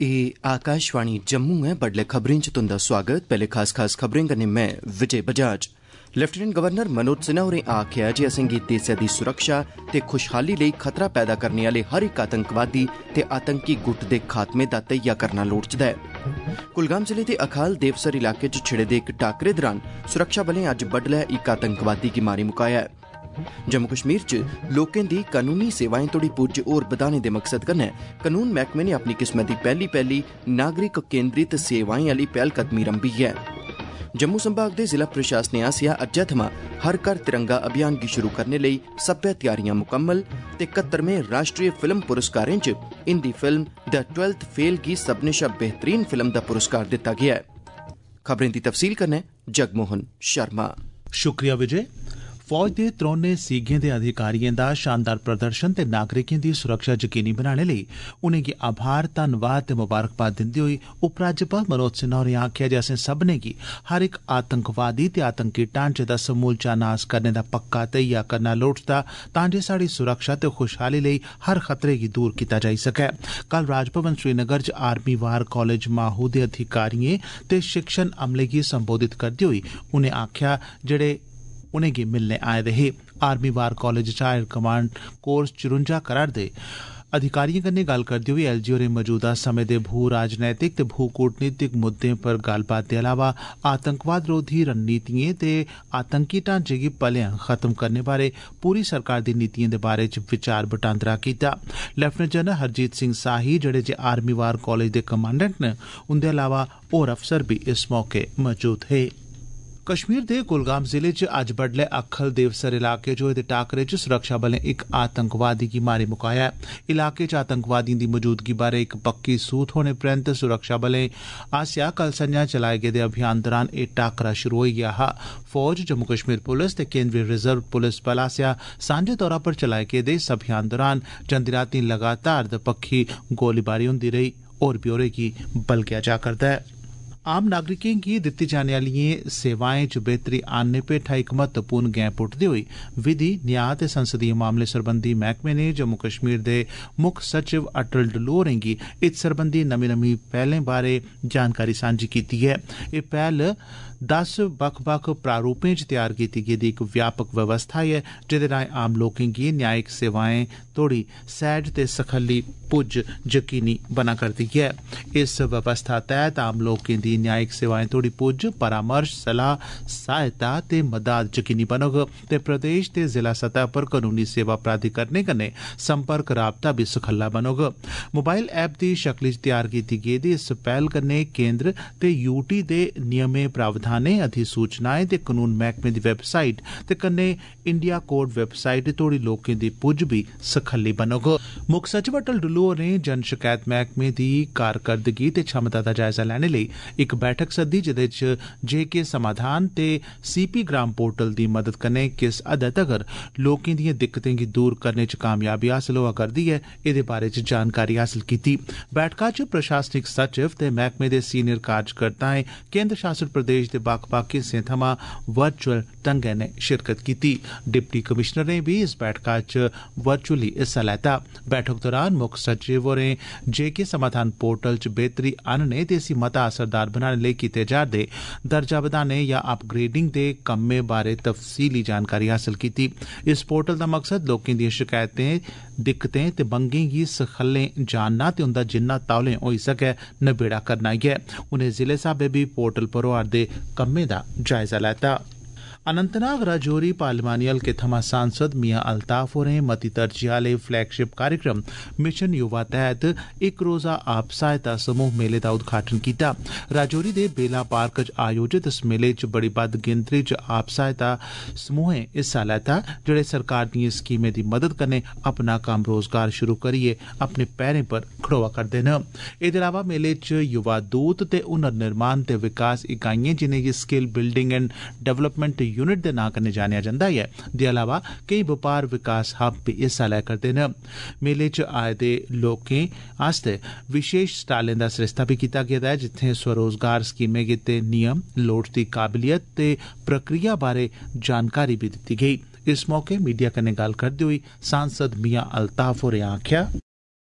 एह् आकाशवाणी जम्मू है। बडलै खबरें च तुंदा स्वागत। पैह्ले खास खबरें कन्नै मैं विजय बजाज। लेफ्टिनेंट गवर्नर मनोज सिन्हा होरें आखेआ जे असेंगी देसै दी सुरक्षा ते खुशहाली लेई खतरा पैदा करने आह्ले हर इक आतंकवादी ते आतंकी गुट दे खात्मे दा धैया करना लोड़चदा ऐ। कुलगाम जिले दे अखाल देवसर इलाके च छिड़े दे इक टाकरे दौरान सुरक्षा बलें अज्ज बडलै इक आतंकवादी गी मारी मुकाया ऐ। जम्मू कश्मीर च लोकें दी कानूनी सेवाएं तोड़ी पुज्ज होर बधाने दे मकसद कन्नै कानून मैह्कमे ने अपनी किस्मै दी पैह्ली नागरिक केंद्रित सेवाएं आह्ली पैह्लकदमी रंभी ऐ। जम्मू संभाग दे जिला प्रशासने आसेआ अज्जै थमां हर घर तिरंगा अभियान गी शुरू करने लेई सब्बै तैयारियां मुकम्मल ते 71वें राष्ट्रीय फिल्म पुरस्कारें च Hindi film the 12th fail गी सभनें शा बेहतरीन फिल्म दा पुरस्कार दित्ता गेआ ऐ। खबरें दी तफसील कन्नै जगमोहन शर्मा। शुक्रिया विजय। फौज दे त्रौनें सीगें दे अधिकारिएं दा शानदार प्रदर्शन ते नागरिकें दी सुरक्षा यकीनी बनाने लेई उनेंगी आभार धन्नवाद ते मुबारकबाद दिंदे होई उपराज्यपाल मनोज सिन्हा होरें आखेआ जे असें सब्भनें गी हर इक आतंकवादी ते आतंकी ढांचे दा समूलचा नास करने दा पक्का धैया करना लोड़चदा तां जे साढ़ी सुरक्षा ते खुशहाली लेई हर खतरे गी दूर कीता जाई सकै। कल राजभवन श्रीनगर च आर्मी वार कालेज माहू दे अधिकारिएं ते शिक्षण अमले गी संबोधित करदे होई उनें आखेआ जेड़े उनेंगी मिलने आए दे हे। आर्मी वार कालेज च हायर कमांड कोर्स 54 करा'रदे अधिकारिएं कन्नै गल्ल करदे होई एलजी होरें मौजूदा समें दे भू राजनैतिक ते भू कूटनीतिक मुद्दें पर गल्लबात दे अलावा आतंकवाद रोधी रणनीतिएं ते आतंकी ढांचे गी भलेआं खत्म करने बारै पूरी सरकार दी नीतिएं दे बारै च विचार बटांदरा कीता। लेफ्टिनेंट जनरल हरजीत सिंह साही जेड़े जे आर्मी वार कालेज दे कमांडेंट न उंदे अलावा होर अफसर बी इस मौके मौजूद हे। कश्मीर दे कुलगाम जिले च अज्ज बडलै अक्खल देवसर इलाके च होए दे टाकरे च सुरक्षा बलें इक आतंकवादी गी मारी मुकाया ऐ। इलाके च आतंकवादिएं दी मौजूदगी बारै इक पक्की सूह थ्होने परैंत सुरक्षा बलें आसेआ कल संझा चलाए गेदे अभियान दौरान एह् टाकरा शुरू होई गेआ हा। फौज, जम्मू कश्मीर पुलस ते केंद्रीय रिजर्व पुलस बल आसेआ सांझे तौरा पर चलाए गेदे इस अभियान दौरान जंदी रातीं लगातार दपक्खी गोलीबारी होंदी रेही। होर ब्यौरे गी बलगेआ जा करदा ऐ। आम नागरिकें गी दित्ती जाने आह्लिएं सेवाएं च बेहतरी आनने पेठा इक महत्वपूर्ण गैं पुट्टदे होई विधि, न्याय ते संसदीय मामले सरबंधी मैह्कमे ने जम्मू कश्मीर दे मुक्ख सचिव अटल डुल्लू होरें गी इत सरबंधी नमीं पैह्लें बारै जानकारी सांझी कीती ऐ। एह् पैह्ल 10 बक्ख-बक्ख प्रारूपें च त्यार कीती गेदी इक व्यापक व्यवस्था ऐ जेह्दे राएं आम लोकें गी न्यायिक सेवाएं तोड़ी सैह्ज ते सखल्ली पुज्ज यकीनी बना करदी ऐ। इस व्यवस्था तैह्त आम लोकें दी न्यायिक सेवाएं तोड़ी पुज्ज, परामर्श, सलाह, सहायता ते मदाद यकीनी बनोग ते प्रदेश ते जिला सतह पर कानूनी सेवा प्राधिकरणें कन्नै संपर्क राबता बी सखल्ला बनोग। मोबाइल ऐप दी शक्ल च त्यार कीती गेदी इस पैह्ल कन्नै केंद्र ते यूटी दे नियमें प्रावधान अधिसूचनाएं ते कानून मैह्कमे दी वैबसाइट ते कन्नै इंडिया कोड वैबसाइट तोड़ी लोकें दी पुज्ज बी सखल्ली बनोग। मुक्ख सचिव अटल डुल्लू होरें जन शकैत मैह्कमे दी कारकरदगी ते क्षमता दा जायजा लैने लेई इक बैठक सद्दी जेह्दे च जेके समाधान ते सीपी ग्राम पोर्टल दी मदद कन्नै किस हदै तगर लोकें दिएं दिक्कतें गी दूर करने च कामयाबी हासल होआ करदी ऐ एह्दे बारे च जानकारी हासल कीती। बैठका च प्रशासनिक सचिव ते मैह्कमे दे सीनियर कार्यकर्ताएं केंद्र शासित प्रदेश दे बक्ख-बक्ख हिस्सें थमां वर्चुअल ढंगै नै शिरकत कीती। डिप्टी कमिशनरें बी इस बैठका च वर्चुअली हिस्सा लैता। बैठक दौरान मुक्ख सचिव होरें जेके समाधान पोर्टल च बेहतरी आनने ते इसी मता असरदार बनाने लेई कीते जा'रदे दर्जा बधाने या अपग्रेडिंग दे कम्में बारै तफसीली जानकारी हासल कीती। इस पोर्टल दा मकसद लोकें दिएं शकैतें, दिक्कतें ते मंगें गी सखल्लें जानना ते उंदा जिन्ना तौलें होई सकै नबेड़ा करना ऐ। उनें जिले स्हाबै बी पोर्टल पर होआ'रदे कम्में दा जायजा लैता। अनंतनाग राजौरी पार्लिमानी हल्के थमां सांसद मियां अल्ताफ होरें मती तरजीह आह्ले फ्लैगशिप कार्यक्रम मिशन युवा तैह्त इक रोज़ा आप सहायता समूह मेले दा उद्घाटन कीता। राजौरी दे बेला पार्क च आयोजित इस मेले च बड़ी बद्द गिनतरी च आप सहायता समूहें हिस्सा लैता जेह्ड़े सरकार दिएं स्कीमें दी मदद कन्नै अपना कम्म रोजगार शुरू करियै अपने पैरें पर खड़ोआ करदे न। एह्दे अलावा मेले च युवा दूत ते हुनर निर्माण ते विकास इकाइयां जिनेंगी skill building and development unit दे नां कन्नै जानेआ जंदा ऐ दे अलावा केई बपार विकास हब बी हिस्सा लै करदे न। मेले च आए दे लोकें आस्तै विशेष स्टालें दा सरिस्ता बी कीता गेदा ऐ जित्थें स्वरोजगार स्कीमें गित्ते नियम, लोड़चदी काबलियत ते प्रक्रिया बारै जानकारी बी दित्ती गेई। इस मौके मीडिया कन्नै गल्ल करदे होई सांसद मियां अल्ताफ होरें आखेआ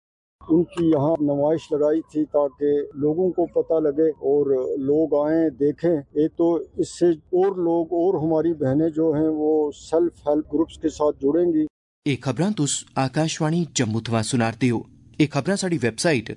उनकी यहाँ नुमाइश लगाई थी ताकि लोगों को पता लगे और लोग आएं देखें। एक तो इससे और लोग और हमारी बहनें जो हैं वो सेल्फ हेल्प ग्रुप्स के साथ जुड़ेंगी। ਇਹ ਖਬਰਾਂ ਤੁਸ ਆਕਾਸ਼ਵਾਣੀ ਜੰਮੂ ਤੋਂ ਸੁਣਾਰਦੇ ਹੋ। ਇਹ ਖਬਰਾਂ ਸਾਡੀ ਵੈਬਸਾਈਟ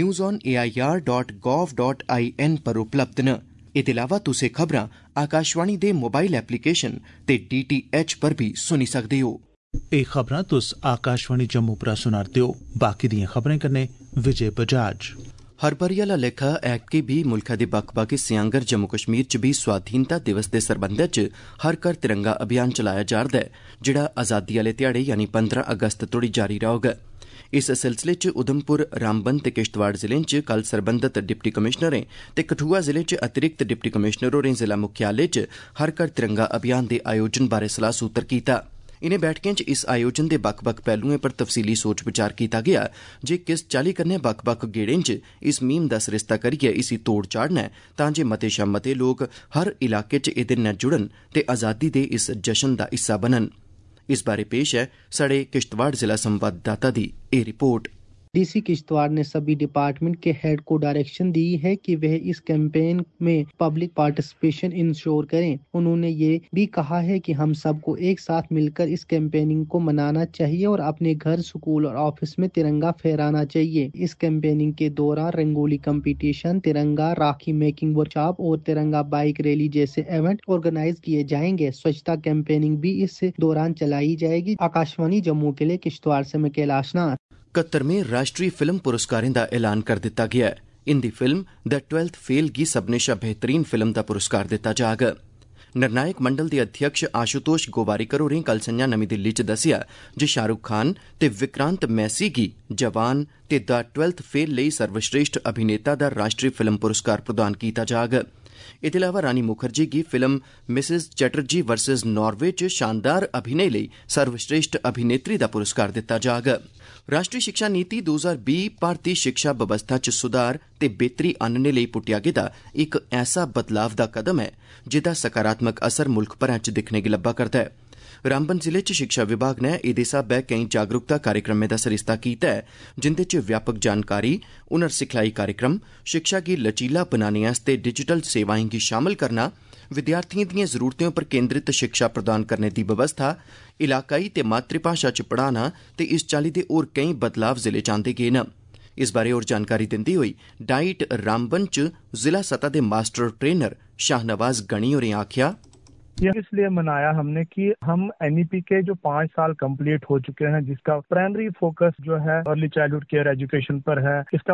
newsonair.gov.in पर उपलब्ध न। इसके अलावा तुस ਇਹ खबਰਾਂ आकाशवाणी दे मोबाइल एप्लीकेशन ते DTH पर भी सुनी सकदे हो। ਇਹ खबरां तुस आकाशवाणी जम्मू पर सुनारदे हो। बाकी दियां खबरें कन्नै विजय बजाज। हरभरी आह्ला लेखा ऐतकी भी मुल्खै दे बक्ख-बक्ख हिस्सें आंगर जम्मू कश्मीर च भी स्वाधीनता दिवस दे सरबंधै च हर घर तिरंगा अभियान चलाया जा'रदा ऐ, जेह्ड़ा आज़ादी आह्ले ध्याड़े यानी 15 अगस्त तोड़ी जारी रौह्ग। इस सिलसिले च उधमपुर, रामबन ते किश्तवाड़ जिलें च कल सरबंधत डिप्टी कमिशनरें ते कठुआ जिले च अतिरिक्त डिप्टी कमिशनर होरें जिला मुख्यालय च हर घर तिरंगा अभियान दे आयोजन बारै सलाह सूत्र कीता। इनें बैठकें च इस आयोजन दे बक्ख-बक्ख पहलुएं पर तफसीली सोच विचार कीता गेआ जे किस चाल्ली कन्नै बक्ख-बक्ख गेड़ें च इस मुहिम दा सरिस्ता करियै इसी तोड़ चाढ़ना ऐ तां जे मते शा मते लोक हर इलाके च एह्दे नै जुड़न ते आज़ादी दे इस जश्न दा हिस्सा बनन। इस बारे पेश है साढ़े किश्तवाड़ जिला संवाददाता दी एह् रिपोर्ट। डीसी किश्तवाड़ ने सभी डिपार्टमेंट के हेड को डायरेक्शन दी है कि वह इस कैंपेन में पब्लिक पार्टिसिपेशन इंश्योर करें। उन्होंने ये भी कहा है कि हम सबको एक साथ मिलकर इस कैंपेनिंग को मनाना चाहिए और अपने घर, स्कूल और ऑफिस में तिरंगा फहराना चाहिए। इस कैंपेनिंग के दौरान रंगोली कंपटीशन, तिरंगा राखी मेकिंग वर्कशॉप और तिरंगा बाइक रैली जैसे इवेंट ऑर्गेनाइज किए जाएंगे। स्वच्छता कैंपेनिंग भी इस दौरान चलाई जाएगी। आकाशवाणी जम्मू के लिए किश्तवाड़ से मैं कैलाश नाथ। 71वें राष्ट्रीय फिल्म पुरस्कारें दा ऐलान कर दिता गया है। Hindi film the 12th fail गी सभनें शा बेहतरीन फिल्म दा पुरस्कार दिता जाग। निर्णायक मंडल दे अध्यक्ष आशुतोष गोवारिकर होरें कल संझा नमीं दिल्ली च दस्सेआ जे शाहरुख खान ते विक्रांत मैसी गी जवान ते द 12th फेल लेई सर्वश्रेष्ठ अभिनेता दा राष्ट्रीय फिल्म पुरस्कार प्रदान कीता जाग। एह्दे अलावा रानी मुखर्जी गी film Mrs Chatterjee versus Norway च शानदार अभिनय लेई सर्वश्रेष्ठ अभिनेत्री दा पुरस्कार दिता जाग। राष्ट्रीय शिक्षा नीति 2020 भारतीय शिक्षा व्यवस्था च सुधार ते बेहतरी आनने लेई पुट्टेआ गेदा इक ऐसा बदलाव दा कदम ऐ जिहदा सकारात्मक असर मुल्ख भरै च दिक्खने गी लब्भा करदा ऐ। रामबन जिले च शिक्षा विभाग नै एह्दे स्हाबै केईं जागरूकता कार्यक्रमें दा सरिस्ता कीता ऐ जिंदे च व्यापक जानकारी, हुनर सिखलाई कार्यक्रम, शिक्षा गी लचीला बनाने आस्तै डिजिटल सेवाएं गी शामल करना, विद्यार्थियों दिएं जरूरतें पर केंद्रित शिक्षा प्रदान करने दी व्यवस्था, इलाकाई ते मातृभाषा च पढ़ाना ते इस चाल्ली दे होर केईं बदलाव जिले च आंदे गे न। इस बारे होर जानकारी दिंदे होई डाइट रामबन च जिला सतह दे मास्टर ट्रेनर शाहनवाज गणी होरें आखेआ, यह इसलिए मनाया हमने कि हम NEP के जो 5 साल कंप्लीट हो चुके हैं, जिसका प्राइमरी फोकस जो है अर्ली चाइल्डहुड केयर एजुकेशन पर है, इसका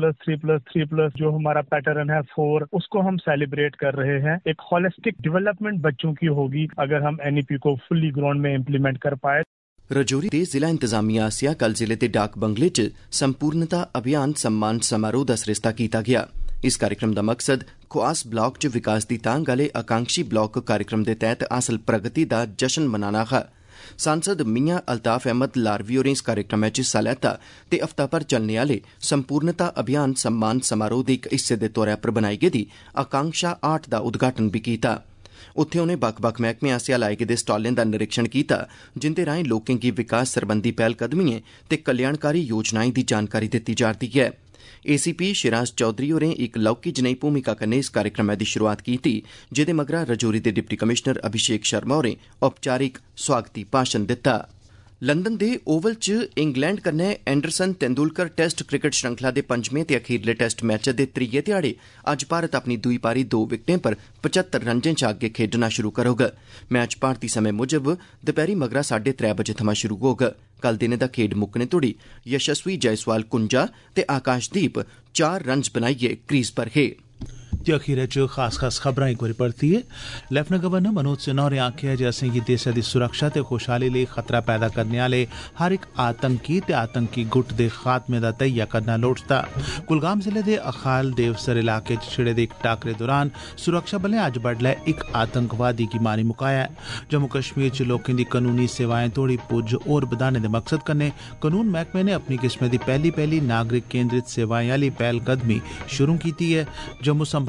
5+3+3+ जो हमारा पैटर्न है 4, उसको हम सेलिब्रेट कर रहे हैं। एक होलिस्टिक डेवलपमेंट बच्चों की होगी अगर हम NEP को फुल्ली ग्राउंड में इम्प्लीमेंट कर पाए। रजौरी दे जिला इंतजामिया आसेआ कल जिले दे डाक बंगले च संपूर्णता अभियान सम्मान समारोह दा सरिस्ता कीता गया। इस कार्यक्रम का मकसद खुआस ब्लॉक च विकास की तांग आले आकांक्षी ब्लॉक कार्यक्रम के तहत हासल प्रगति का जश्न मनाना हा। सांसद मियां अल्ताफ अहमद लारवी होरें इस कार्यक्रम च हिस्सा लैता ते हफ्ता भर चलने आले संपूर्णता अभियान सम्मान समारोह के एक हिस्से के तौर पर बनाई गेदी आकांक्षा आर्ट का उद्घाटन भी किया। उत्थे उन्हें बक्ख-बक्ख मैहकमें आसेआ लाए गेदे स्टालें का निरीक्षण किया जिंदे राएं लोकें की विकास सरबंधी पहलकदमिएं ते कल्याणकारी योजनाएं की जानकारी दित्ती जा'रदी है। ACP शिराज चौधरी होरें एक लौहकी जनेही भूमिका कन्नै इस कार्यक्रम की शुरुआत की, जेदे मगरा रजौरी दे डिप्टी कमिशनर अभिषेक शर्मा होरें औपचारिक स्वागती भाषण दिता। लंदन दे ओवल च इंग्लैंड कन्नै एंडरसन तेंदुलकर टेस्ट क्रिकेट श्रृंखला दे 5वें ते अखीरले टेस्ट मैच दे त्रीये ध्याड़े अज्ज भारत अपनी दूई पारी 2 विकेटें पर 75 रन्नें च अग्गे खेड्ढना शुरू करोग। मैच भारती समें मुजब दपैह्री मगरा 3:30 बजे थमां शुरू होग। कल दिनै दा खेड्ढ मुक्कने तोड़ी यशस्वी जायसवाल 51 ते आकाशदीप 4 रन्स बनाइयै क्रीज पर हे। ते अखीरै च खास खबरां एक बारी परतियै लेफ्टिनेंट गवर्नर मनोज सिन्हा होरें आखेआ जे असेंगी देसै दी सुरक्षा ते खुशहाली लेई खतरा पैदा करने आह्ले हर इक आतंकी ते आतंकी गुट दे खात्मे दा तैया करना लोड़चदा। कुलगाम जिले दे अखाल देवसर इलाके च छिड़े दे इक टाकरे दौरान सुरक्षा बलें अज्ज बडलै इक आतंकवादी गी मारी मुकाया। जम्मू कश्मीर च लोकें दी कानूनी सेवाएं तोड़ी पुज्ज होर बधाने दे मकसद कन्नै कानून मैह्कमे ने अपनी किस्मै दी पैह्ली नागरिक केंद्रित सेवाएं आह्ली पैह्लकदमी शुरू कीती ऐ। जम्मू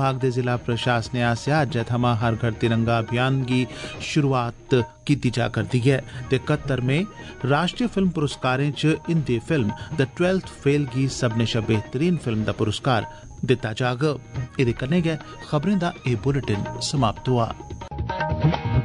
संभाग दे जिला प्रशासन आसेआ अज्जै थमां हर घर तिरंगा अभियान गी शुरुआत कीती जा करदी ऐ ते 71वें राष्ट्रीय फिल्म पुरस्कारें च Hindi film the 12th fail गी सभनें शा बेहतरीन फिल्म दा पुरस्कार दित्ता जाग। एह्दे कन्नै गै खबरें दा एह् बुलेटिन समाप्त होआ।